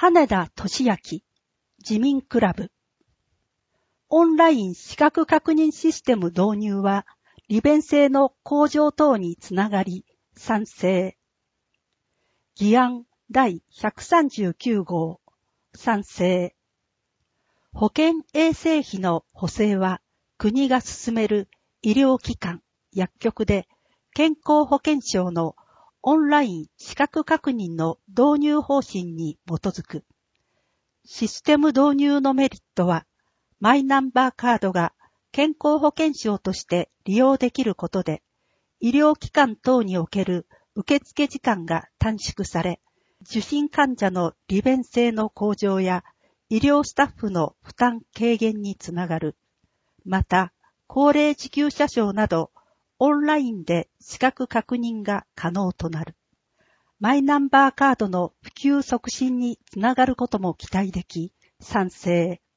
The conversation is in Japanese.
羽田俊明、自民クラブ。オンライン資格確認システム導入は、利便性の向上等につながり、賛成。議案第139号、賛成。保健衛生費の補正は、国が進める医療機関、薬局で健康保険証のオンライン資格確認の導入方針に基づく。システム導入のメリットは、マイナンバーカードが健康保険証として利用できることで、医療機関等における受付時間が短縮され、受診患者の利便性の向上や医療スタッフの負担軽減につながる。また、高齢受給者証など、オンラインで資格確認が可能となる。マイナンバーカードの普及促進につながることも期待でき、賛成。